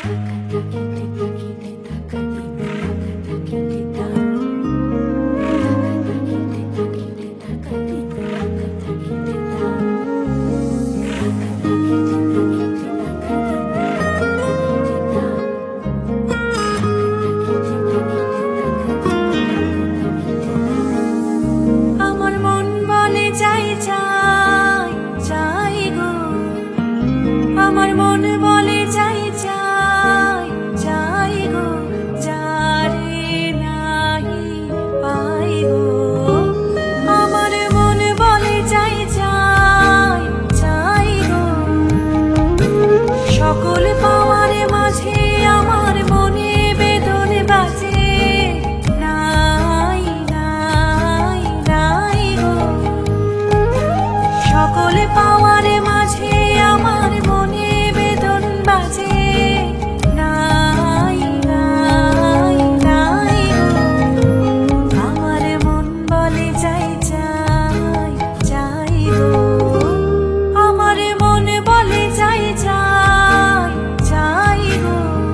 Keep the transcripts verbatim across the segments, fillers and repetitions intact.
আমার মন বলে চাই চাই চাই গো, যারে নাহি পাই গো। আমার মন বলে চাই চাই চাই গো, সকল পাওয়ার মাঝে আমার মনে বেদন বাজে নাই নাই নাই গো। সকল পাওয়ার মাঝে আমার মনে বেদন বাজে নাই নাই নাই গো। আমার মন বলে চাই চাই চাই গো, আমার মন বলে চাই চাই চাই গো।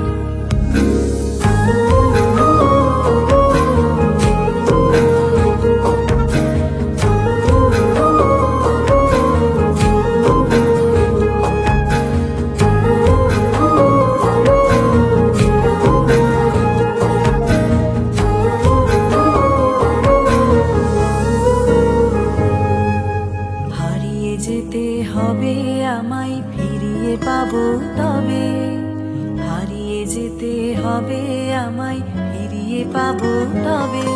যেতে হবে আমায় ফিরিয়ে পাবো তবে, হারিয়ে যেতে হবে আমায় ফিরিয়ে পাবো তবে।